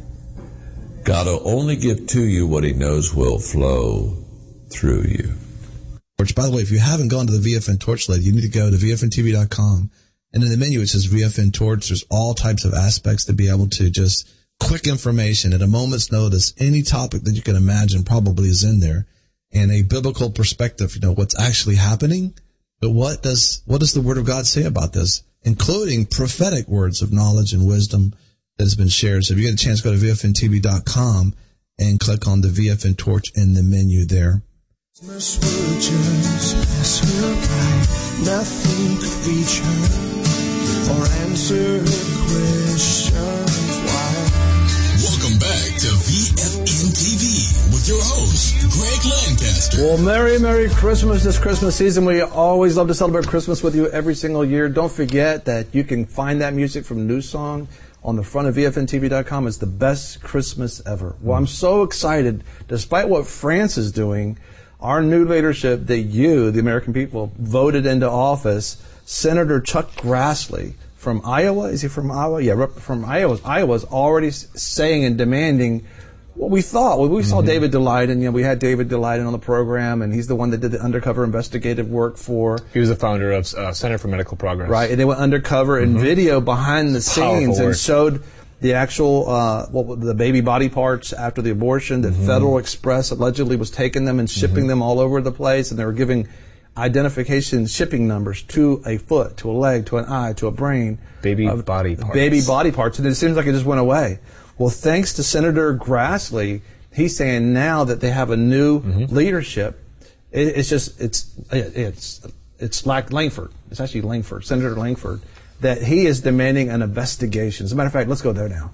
God will only give to you what He knows will flow through you. Which, by the way, if you haven't gone to the V F N Torch lately, you need to go to V F N T V dot com. And in the menu, it says V F N Torch. There's all types of aspects to be able to just quick information at a moment's notice. Any topic that you can imagine probably is in there. And a biblical perspective, you know, what's actually happening. But what does, what does the Word of God say about this? Including prophetic words of knowledge and wisdom that has been shared. So if you get a chance, go to V F N T V dot com and click on the V F N Torch in the menu there. Christmas will just pass her by. Nothing could reach her or answer her questions. Why? Welcome back to V F N T V with your host, Greg Lancaster. Well, Merry, Merry Christmas this Christmas season. We always love to celebrate Christmas with you every single year. Don't forget that you can find that music from New Song on the front of V F N T V dot com. It's the best Christmas ever. Well, I'm so excited, despite what France is doing, our new leadership that you, the American people, voted into office Senator Chuck Grassley from Iowa, is he from Iowa? Yeah, from Iowa. Iowa is already saying and demanding what we thought. Well, we saw mm-hmm. David Daleiden, you know, we had David Daleiden on the program, and he's the one that did the undercover investigative work for. He was the founder of uh, Center for Medical Progress. Right, and they went undercover in mm-hmm. video behind the scenes and showed the actual, uh, what the baby body parts after the abortion, that mm-hmm. Federal Express allegedly was taking them and shipping mm-hmm. them all over the place, and they were giving identification shipping numbers to a foot, to a leg, to an eye, to a brain. Baby uh, body parts. Baby body parts, and it seems like it just went away. Well, thanks to Senator Grassley, he's saying now that they have a new mm-hmm. leadership. It, it's just, it's, it's, it's like Langford. It's actually Langford, Senator Langford, that he is demanding an investigation. As a matter of fact, let's go there now.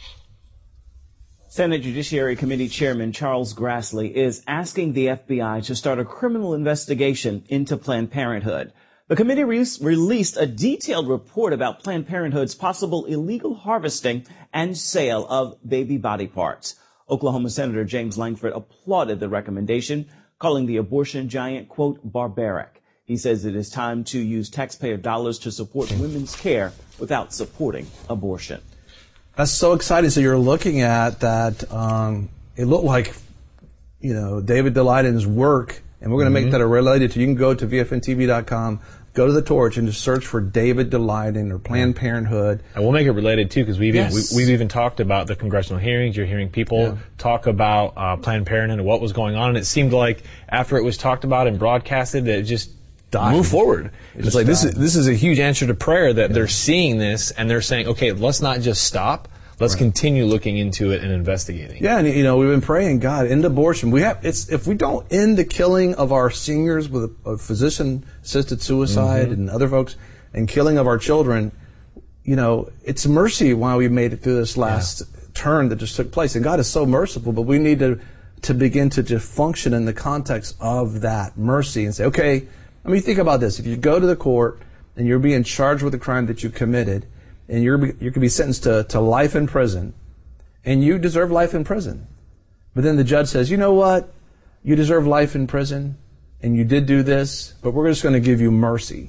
Senate Judiciary Committee Chairman Charles Grassley is asking the F B I to start a criminal investigation into Planned Parenthood. The committee re- released a detailed report about Planned Parenthood's possible illegal harvesting and sale of baby body parts. Oklahoma Senator James Langford applauded the recommendation, calling the abortion giant, quote, barbaric. He says it is time to use taxpayer dollars to support women's care without supporting abortion. That's so exciting. So you're looking at that. Um, it looked like, you know, David Daleiden's work, and we're going to mm-hmm. make that a related to. You can go to V F N T V dot com, go to the Torch, and just search for David Daleiden or Planned Parenthood. And we'll make it related too, because we've yes. even, we, we've even talked about the congressional hearings. You're hearing people yeah. talk about uh, Planned Parenthood and what was going on, and it seemed like after it was talked about and broadcasted, that it just died. Move forward. It it's like died. this is this is a huge answer to prayer that yeah. they're seeing this and they're saying, okay, let's not just stop. Let's right. continue looking into it and investigating. Yeah, and you know, we've been praying, God, end abortion. We have it's if we don't end the killing of our seniors with a, a physician-assisted suicide mm-hmm. and other folks, and killing of our children, you know, it's mercy why we made it through this last yeah. turn that just took place. And God is so merciful, but we need to to begin to just function in the context of that mercy and say, okay, I mean, think about this. If you go to the court and you're being charged with a crime that you committed, and you're you could be sentenced to, to life in prison, and you deserve life in prison. But then the judge says, you know what? You deserve life in prison, and you did do this, but we're just going to give you mercy.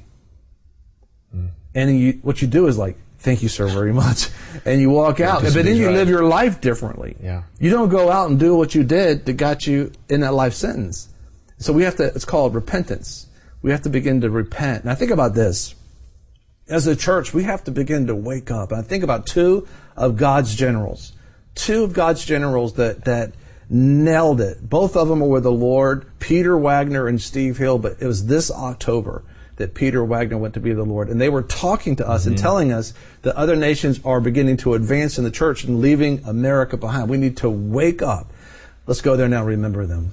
Mm. And you, what you do is like, thank you, sir, very much. And you walk out. But then you right. live your life differently. Yeah. You don't go out and do what you did that got you in that life sentence. So we have to, it's called repentance. We have to begin to repent. And I think about this. As a church, we have to begin to wake up. And I think about two of God's generals. Two of God's generals that, that nailed it. Both of them were with the Lord, Peter Wagner and Steve Hill, but it was this October that Peter Wagner went to be the Lord. And they were talking to us mm-hmm. and telling us that other nations are beginning to advance in the church and leaving America behind. We need to wake up. Let's go there now, remember them.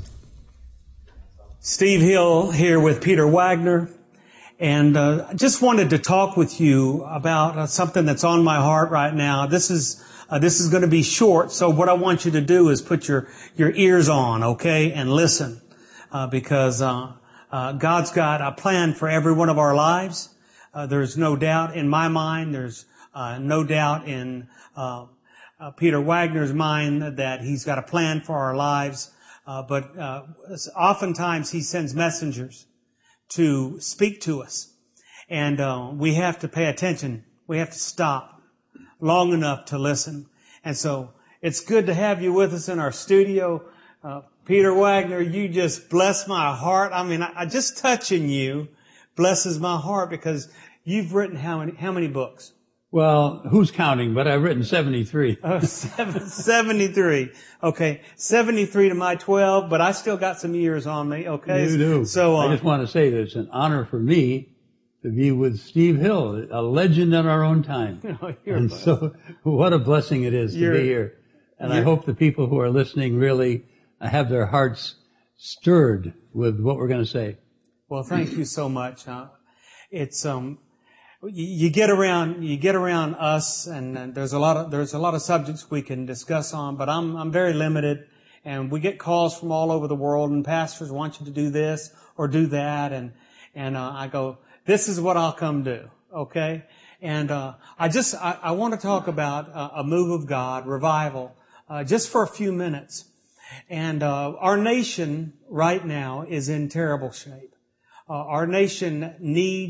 Steve Hill here with Peter Wagner. And uh, I just wanted to talk with you about uh, something that's on my heart right now. This is uh, this is going to be short, so what I want you to do is put your your ears on, okay, and listen, uh, because uh, uh, God's got a plan for every one of our lives. Uh, there's no doubt in my mind. There's uh, no doubt in uh, uh, Peter Wagner's mind that he's got a plan for our lives. Uh, but uh, oftentimes he sends messengers to speak to us. And uh, we have to pay attention. We have to stop long enough to listen. And so it's good to have you with us in our studio. Uh, Peter Wagner, you just bless my heart. I mean, I, I just touching you blesses my heart because you've written how many, how many books? Well, who's counting? But I've written seventy-three. Oh, seven, seventy-three. Okay. seventy-three to my twelve, but I still got some years on me. Okay. You do. So, uh, I just want to say that it's an honor for me to be with Steve Hill, a legend in our own time. Oh, you're and so what a blessing it is to you're, be here. And I hope the people who are listening really have their hearts stirred with what we're going to say. Well, thank you so much. Uh, it's, um, You get around, you get around us, and, and there's a lot of there's a lot of subjects we can discuss on. But I'm I'm very limited, and we get calls from all over the world, and pastors want you to do this or do that, and and uh, I go, this is what I'll come do, okay? And uh, I just I, I want to talk about uh, a move of God, revival, uh, just for a few minutes. And uh, our nation right now is in terrible shape. Uh, our nation needs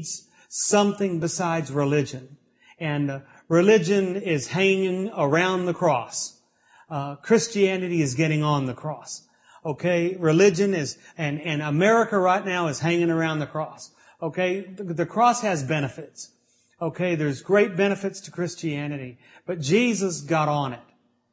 something besides religion. And uh, religion is hanging around the cross. Uh, Christianity is getting on the cross. Okay? Religion is, and, and America right now is hanging around the cross. Okay? The, the cross has benefits. Okay? There's great benefits to Christianity. But Jesus got on it.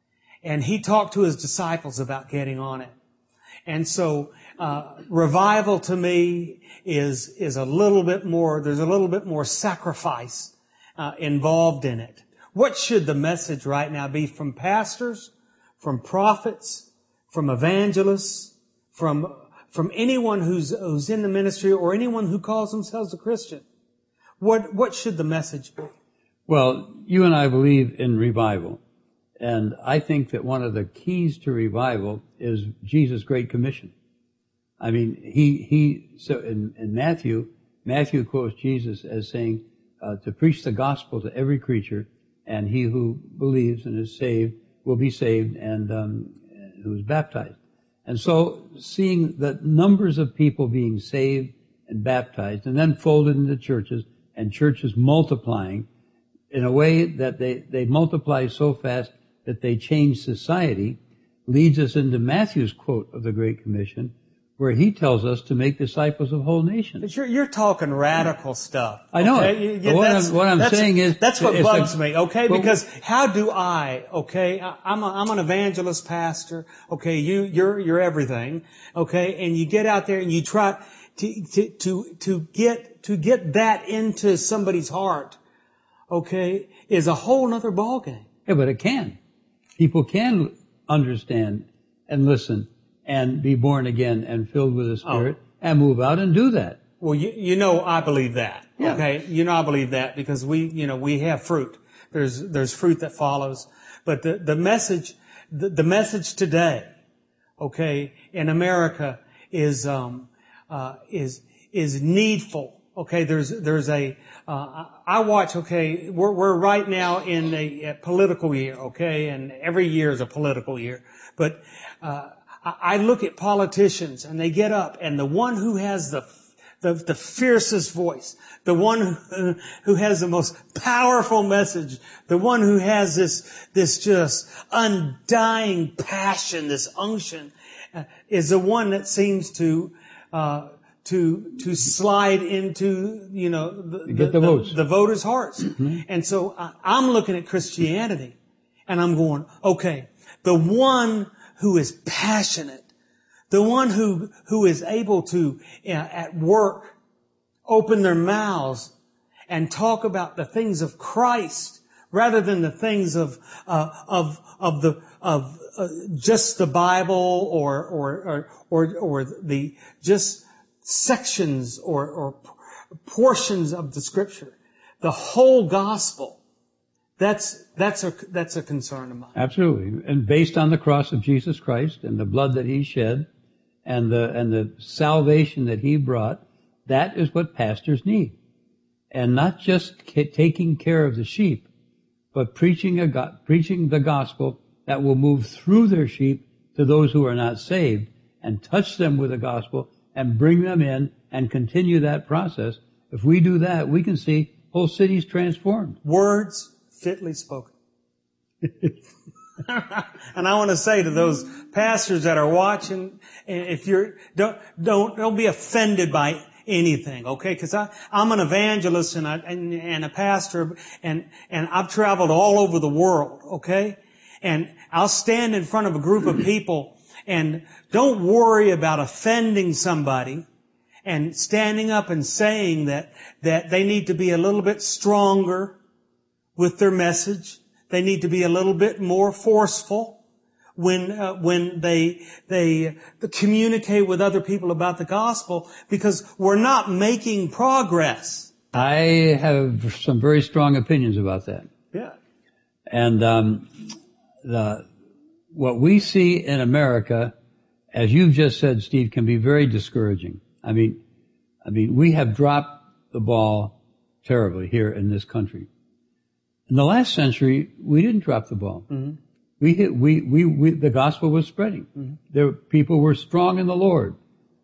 And He talked to His disciples about getting on it. And so, uh, revival to me is, is a little bit more, there's a little bit more sacrifice, uh, involved in it. What should the message right now be from pastors, from prophets, from evangelists, from, from anyone who's, who's in the ministry or anyone who calls themselves a Christian? What, what should the message be? Well, you and I believe in revival. And I think that one of the keys to revival is Jesus' Great Commission. I mean, he, he, so in, in Matthew, Matthew quotes Jesus as saying, uh, to preach the gospel to every creature, and he who believes and is saved will be saved, and, um, who is baptized. And so seeing the numbers of people being saved and baptized and then folded into churches and churches multiplying in a way that they, they multiply so fast that they change society, leads us into Matthew's quote of the Great Commission, where he tells us to make disciples of whole nations. But you're, you're talking radical stuff. I know okay? it. You, you, what I'm, what I'm that's, saying is... That's what bugs a, me, okay? Well, because how do I, okay, I, I'm, a, I'm an evangelist pastor, okay, you, you're, you're everything, okay, and you get out there and you try to, to, to, to get, to get that into somebody's heart, okay, is a whole nother ballgame. Yeah, but it can. People can understand and listen and be born again and filled with the Spirit oh. and move out and do that. Well, you, you know, I believe that. Yeah. Okay. You know, I believe that because we, you know, we have fruit. There's, there's fruit that follows. But the, the message, the, the message today, okay, in America is, um, uh, is, is needful. Okay. There's, there's a, uh, I watch, okay, we're, we're right now in a, a political year, okay, and every year is a political year. But, uh, I look at politicians and they get up and the one who has the, the, the fiercest voice, the one who, who has the most powerful message, the one who has this, this just undying passion, this unction, uh, is the one that seems to, uh, to, to slide into, you know, the, get the, the, votes. the, the voters' hearts. Mm-hmm. And so I, I'm looking at Christianity and I'm going, okay, the one who is passionate, the one who, who is able to, uh, at work, open their mouths and talk about the things of Christ rather than the things of, uh, of, of the, of, uh, just the Bible or, or, or, or, or the, just sections or, or portions of the Scripture. The whole gospel. That's, that's a, that's a concern of mine. Absolutely. And based on the cross of Jesus Christ and the blood that He shed and the, and the salvation that He brought, that is what pastors need. And not just taking care of the sheep, but preaching a, preaching the gospel that will move through their sheep to those who are not saved and touch them with the gospel and bring them in and continue that process. If we do that, we can see whole cities transformed. Words fitly spoken. And I want to say to those pastors that are watching, if you're, don't, don't, don't be offended by anything, okay? Cause I, I'm an evangelist and, I, and, and a pastor and, and I've traveled all over the world, okay? And I'll stand in front of a group of people and don't worry about offending somebody and standing up and saying that, that they need to be a little bit stronger with their message. They need to be a little bit more forceful when, uh, when they, they communicate with other people about the gospel because we're not making progress. I have some very strong opinions about that. Yeah. And, um, the, what we see in America, as you've just said, Steve, can be very discouraging. I mean, I mean, we have dropped the ball terribly here in this country. In the last century, we didn't drop the ball. Mm-hmm. We hit, we, we, we, the gospel was spreading. Mm-hmm. There, people were strong in the Lord.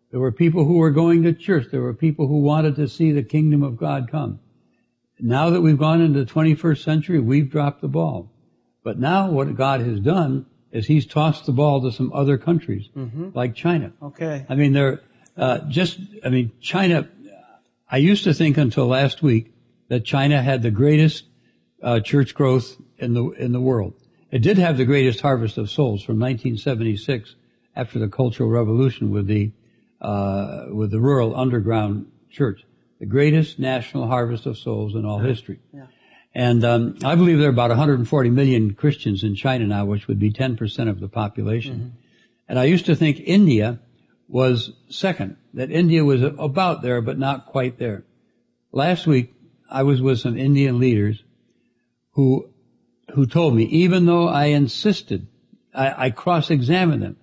There were people who were going to church. There were people who wanted to see the kingdom of God come. Now that we've gone into the twenty-first century, we've dropped the ball. But now what God has done is He's tossed the ball to some other countries, Mhm. like China. Okay. I mean, they're uh, just, I mean, China, I used to think until last week that China had the greatest uh, church growth in the in the world. It did have the greatest harvest of souls from nineteen seventy-six after the Cultural Revolution with the uh, with the rural underground church. The greatest national harvest of souls in all history. Yeah. And um, I believe there are about one hundred forty million Christians in China now, which would be ten percent of the population. Mm-hmm. And I used to think India was second, that India was about there, but not quite there. Last week, I was with some Indian leaders who who told me, even though I insisted, I, I cross-examined them,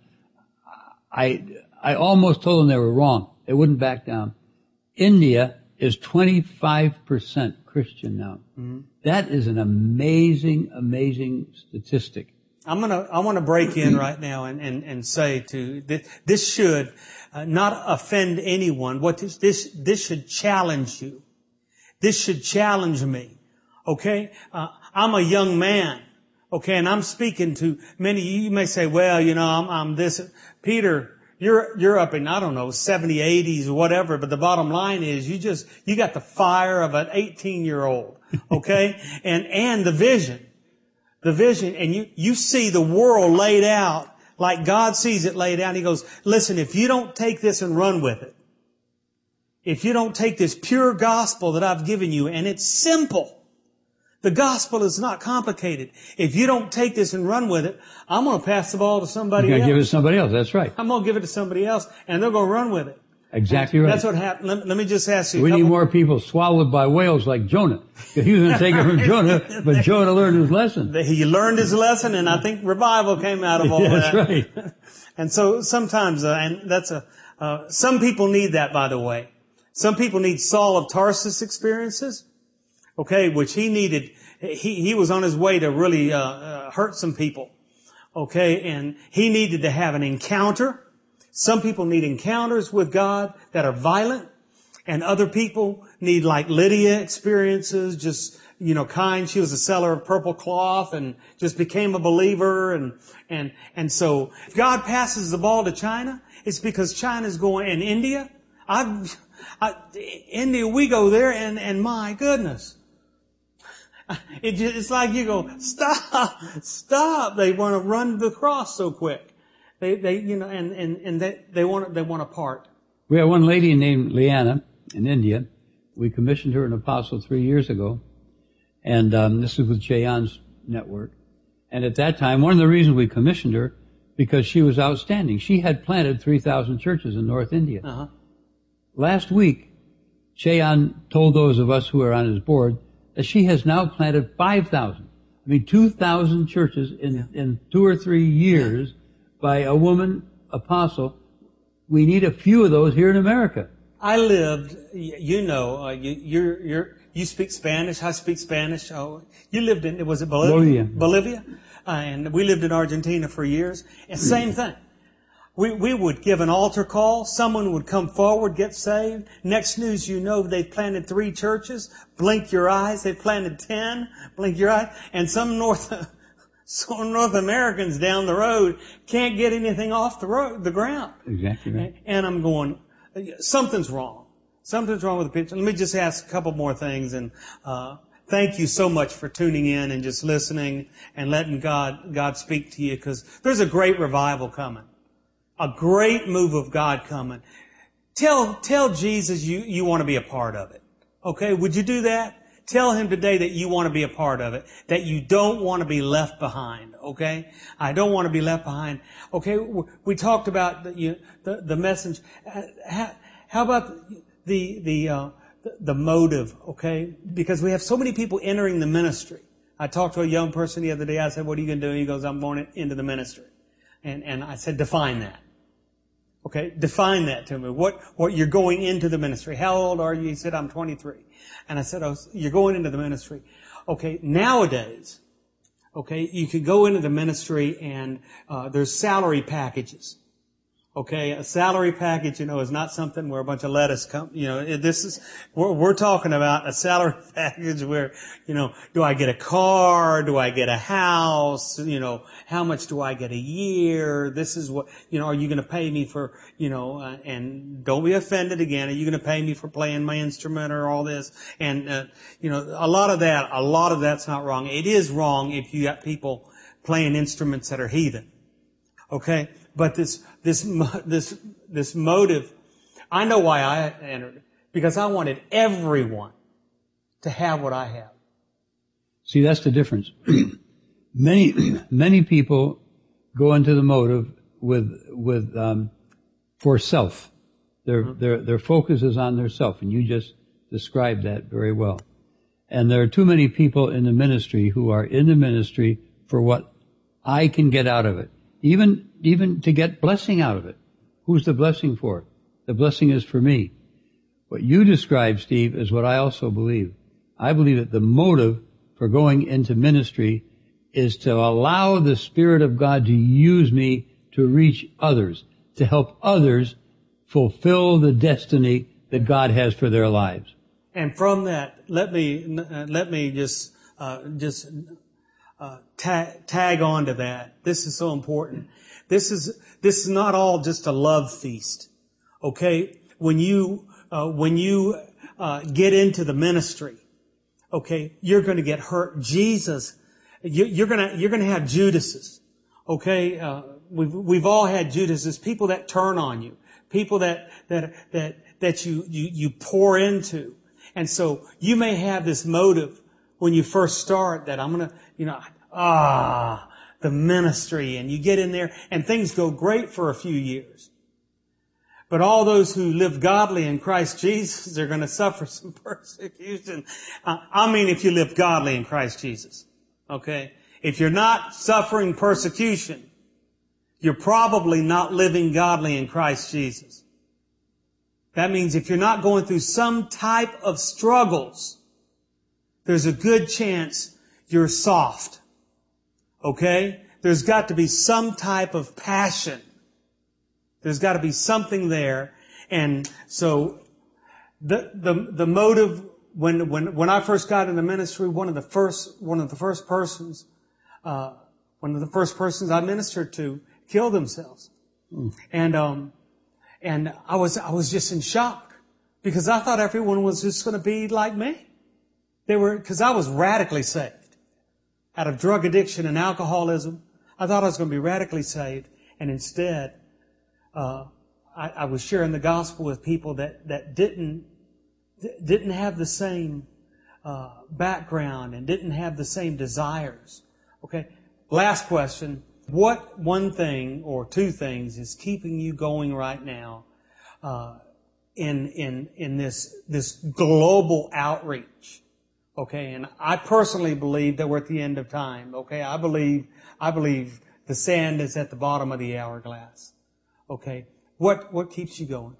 I I almost told them they were wrong. They wouldn't back down. India is twenty-five percent Christian now. Mhm. That is an amazing, amazing statistic. I'm gonna, I want to break in right now and, and, and say to, this, this should uh, not offend anyone. What this, this, this should challenge you. This should challenge me. Okay? Uh, I'm a young man. Okay? And I'm speaking to many, you may say, well, you know, I'm, I'm this. Peter, you're, you're up in, I don't know, seventy, eighties or whatever, but the bottom line is you just, you got the fire of an eighteen year old. Okay? and, and the vision. The vision, and you, you see the world laid out like God sees it laid out. He goes, listen, if you don't take this and run with it, if you don't take this pure gospel that I've given you, and it's simple, the gospel is not complicated. If you don't take this and run with it, I'm going to pass the ball to somebody You're else. going to give it to somebody else. That's right. I'm going to give it to somebody else, and they're going to run with it. Exactly right. That's what happened. Let, let me just ask you. a We need couple- more people swallowed by whales like Jonah. He was going to take it from Jonah, but Jonah learned his lesson. He learned his lesson, and I think revival came out of all Yeah, that. that's right. And so sometimes, uh, and that's a, uh, some people need that, by the way. Some people need Saul of Tarsus experiences, okay, which he needed. He, he was on his way to really, uh, uh, hurt some people, okay, and he needed to have an encounter. Some people need encounters with God that are violent, and other people need, like Lydia, experiences, just, you know, kind. She was a seller of purple cloth and just became a believer. And, and, and so if God passes the ball to China, it's because China's going, and India, I've, I, India, we go there and, and my goodness. It just, it's like you go, stop, stop. They want to run the cross so quick. They, they, you know, and, and, and they, they want, they want a part. We had one lady named Liana in India. We commissioned her an apostle three years ago. And, um, this is with Cheyenne's network. And at that time, one of the reasons we commissioned her, because she was outstanding. She had planted three thousand churches in North India. Uh-huh. Last week, Cheyenne told those of us who are on his board that she has now planted five thousand. I mean, two thousand churches in, yeah. in two or three years. Yeah. By a woman apostle. We need a few of those here in America. I lived, you know, uh, you, you're, you're, you speak Spanish. I speak Spanish. Oh, you lived in, was it Bolivia? Bolivia. Bolivia. Uh, and we lived in Argentina for years. And same thing. We, we would give an altar call. Someone would come forward, get saved. Next news you know, they've planted three churches. Blink your eyes. They've planted ten. Blink your eyes. And some North, So North Americans down the road can't get anything off the road, the ground. Exactly right. And I'm going, something's wrong. Something's wrong with the picture. Let me just ask a couple more things. And uh thank you so much for tuning in and just listening and letting God God speak to you, because there's a great revival coming, a great move of God coming. Tell tell Jesus you you want to be a part of it. Okay, would you do that? Tell him today that you want to be a part of it, that you don't want to be left behind, okay? I don't want to be left behind. Okay, we talked about the, you, the, the message. How, how about the, the, uh, the, the motive, okay? Because we have so many people entering the ministry. I talked to a young person the other day. I said, what are you going to do? He goes, I'm going into the ministry. And, and I said, define that. Okay, define that to me. What, what you're going into the ministry. How old are you? He said, I'm twenty-three. And I said, oh, you're going into the ministry. Okay, nowadays, okay, you can go into the ministry and, uh, there's salary packages. Okay, a salary package, you know, is not something where a bunch of lettuce come, you know, it- this is, we're, we're talking about a salary package where, you know, do I get a car? Do I get a house? You know, how much do I get a year? This is what, you know, are you going to pay me for, you know, uh, and don't be offended again. Are you going to pay me for playing my instrument or all this? And, uh, you know, a lot of that, a lot of that's not wrong. It is wrong if you got people playing instruments that are heathen. Okay? But this, this, mo- this, this motive, I know why I entered it. Because I wanted everyone to have what I have. See, that's the difference. many, many people go into the motive with, with, um, for self. Their, mm-hmm. their, their focus is on their self, and you just described that very well. And there are too many people in the ministry who are in the ministry for what I can get out of it. Even, even to get blessing out of it. Who's the blessing for? The blessing is for me. What you described, Steve, is what I also believe. I believe that the motive for going into ministry is to allow the Spirit of God to use me to reach others, to help others fulfill the destiny that God has for their lives. And from that, let me, uh, let me just, uh, just, Uh, tag, tag on to that. This is so important. This is, this is not all just a love feast. Okay? When you, uh, when you, uh, get into the ministry, okay, you're gonna get hurt. Jesus, you, you're gonna, you're gonna have Judases. Okay? Uh, we've, we've all had Judases. People that turn on you. People that, that, that, that you, you, you pour into. And so, you may have this motive when you first start that I'm gonna, you know, ah, the ministry, and you get in there and things go great for a few years. But all those who live godly in Christ Jesus are going to suffer some persecution. Uh, I mean, if you live godly in Christ Jesus. Okay? If you're not suffering persecution, you're probably not living godly in Christ Jesus. That means if you're not going through some type of struggles, there's a good chance you're soft. Okay? There's got to be some type of passion. There's got to be something there. And so the the the motive when when when I first got into ministry, one of the first one of the first persons uh one of the first persons I ministered to killed themselves. Mm. And um and I was I was just in shock because I thought everyone was just going to be like me. They were, because I was radically saved out of drug addiction and alcoholism. I thought I was going to be radically saved, and instead, uh, I, I was sharing the gospel with people that that didn't didn't have the same uh, background and didn't have the same desires. Okay. Last question: what one thing or two things is keeping you going right now uh, in in in this this global outreach? Okay, and I personally believe that we're at the end of time. Okay, I believe, I believe the sand is at the bottom of the hourglass. Okay, what what keeps you going?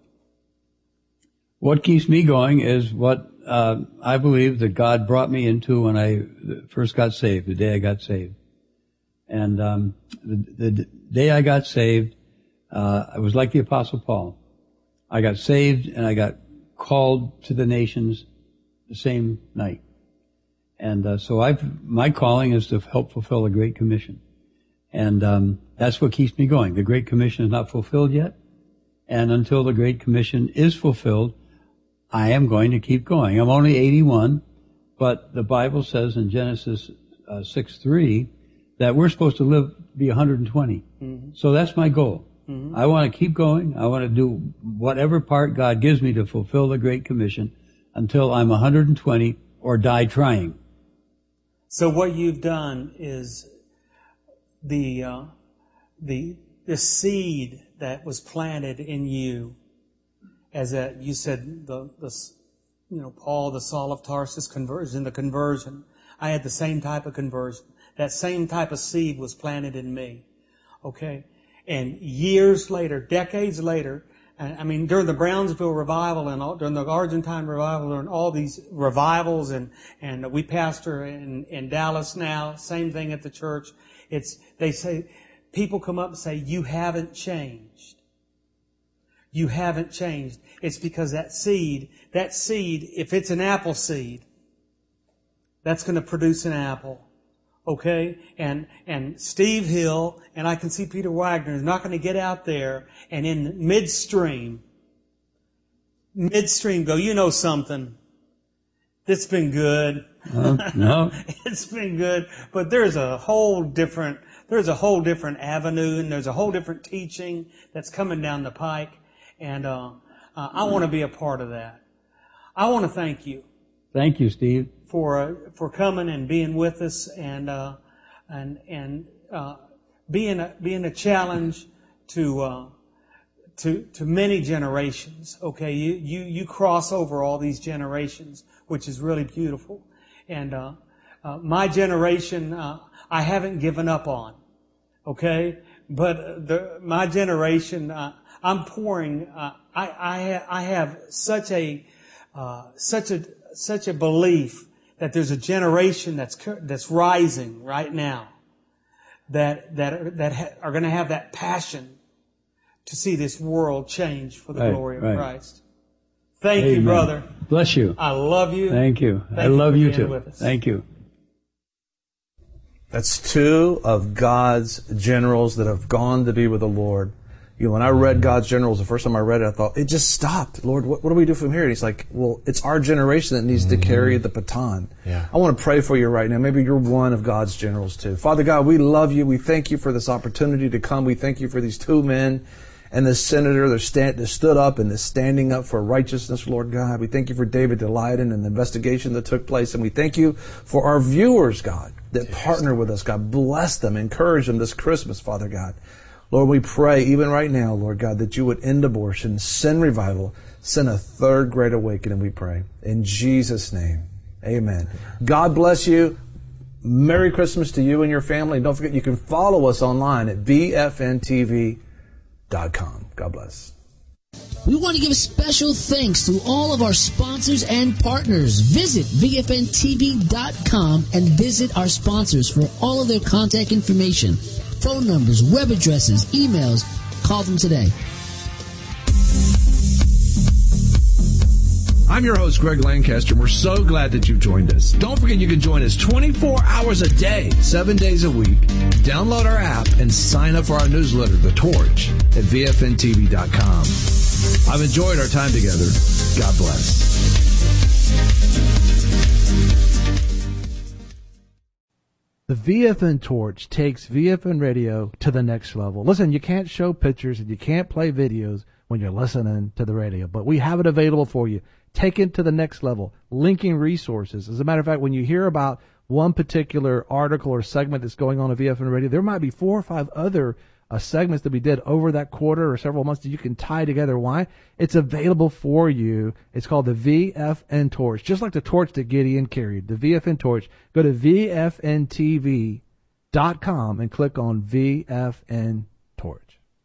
What keeps me going is what uh, I believe that God brought me into when I first got saved, the day I got saved. And um, the, the day I got saved, uh, I was like the Apostle Paul. I got saved and I got called to the nations the same night. And uh, so I've, my calling is to help fulfill the Great Commission. And um, that's what keeps me going. The Great Commission is not fulfilled yet. And until the Great Commission is fulfilled, I am going to keep going. I'm only eighty-one, but the Bible says in Genesis uh, six three that we're supposed to live, be one hundred twenty. Mm-hmm. So that's my goal. Mm-hmm. I want to keep going. I want to do whatever part God gives me to fulfill the Great Commission until I'm one hundred twenty or die trying. So what you've done is the uh, the the seed that was planted in you, as a, you said, the the you know Paul, the Saul of Tarsus conversion, the conversion. I had the same type of conversion. That same type of seed was planted in me. Okay, and years later, decades later. I mean, during the Brownsville revival and all, during the Argentine revival, during all these revivals, and and we pastor in in Dallas now. Same thing at the church. It's they say people come up and say, "You haven't changed." you haven't changed. It's because that seed, that seed, if it's an apple seed, that's going to produce an apple. Okay? And, and Steve Hill, and I can see Peter Wagner, is not going to get out there and in midstream, midstream go, you know something, it's been good. Uh, no. It's been good. But there's a whole different, there's a whole different avenue, and there's a whole different teaching that's coming down the pike. And, uh, uh I want to be a part of that. I want to thank you. Thank you, Steve. For uh, for coming and being with us, and uh, and and uh, being a, being a challenge to uh, to to many generations. Okay, you you you cross over all these generations, which is really beautiful. And uh, uh, my generation, uh, I haven't given up on. Okay, but the my generation, uh, I'm pouring. Uh, I I ha- I have such a uh, such a such a belief that there's a generation that's that's rising right now that that that ha- are going to have that passion to see this world change for the Right, glory of right. Christ. Thank Amen. you, brother. Bless you. I love you. Thank you. Thank I you love for you being too. with us. Thank you. That's two of God's generals that have gone to be with the Lord. You know, when I read God's generals, the first time I read it, I thought, it just stopped. Lord, what, what do we do from here? And he's like, well, it's our generation that needs to carry the baton. Yeah. I want to pray for you right now. Maybe you're one of God's generals too. Father God, we love you. We thank you for this opportunity to come. We thank you for these two men and this senator that, stand, that stood up and is standing up for righteousness, Lord God. We thank you for David Daleiden and the investigation that took place. And we thank you for our viewers, God, that partner with us. God, bless them, encourage them this Christmas, Father God. Lord, we pray even right now, Lord God, that you would end abortion, send revival, send a third great awakening, we pray. In Jesus' name, amen. God bless you. Merry Christmas to you and your family. And don't forget, you can follow us online at V F N T V dot com. God bless. We want to give special thanks to all of our sponsors and partners. Visit V F N T V dot com and visit our sponsors for all of their contact information, phone numbers, web addresses, emails. Call them today. I'm your host, Greg Lancaster, and we're so glad that you've joined us. Don't forget you can join us twenty-four hours a day, seven days a week. Download our app and sign up for our newsletter, The Torch, at V F N T V dot com. I've enjoyed our time together. God bless. The V F N Torch takes V F N radio to the next level. Listen, you can't show pictures and you can't play videos when you're listening to the radio, but we have it available for you. Take it to the next level, linking resources. As a matter of fact, when you hear about one particular article or segment that's going on at V F N radio, there might be four or five other uh, segments that we did over that quarter or several months that you can tie together. Why? It's available for you. It's called the V F N Torch, just like the torch that Gideon carried, the V F N Torch. Go to V F N T V dot com and click on V F N